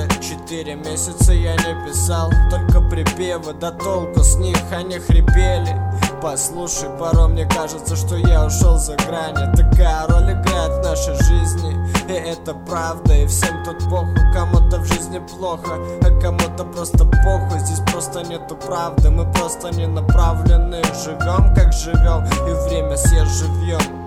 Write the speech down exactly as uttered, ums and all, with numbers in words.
Уже четыре месяца я не писал, только припевы, да толку с них, они хрипели. Послушай, порой мне кажется, что я ушел за грани. Такая роль играет в нашей жизни, и это правда. И всем тут похуй, кому-то в жизни плохо, а кому-то просто похуй. Здесь просто нету правды, мы просто не направлены. Живем как живем, и время съест живьем.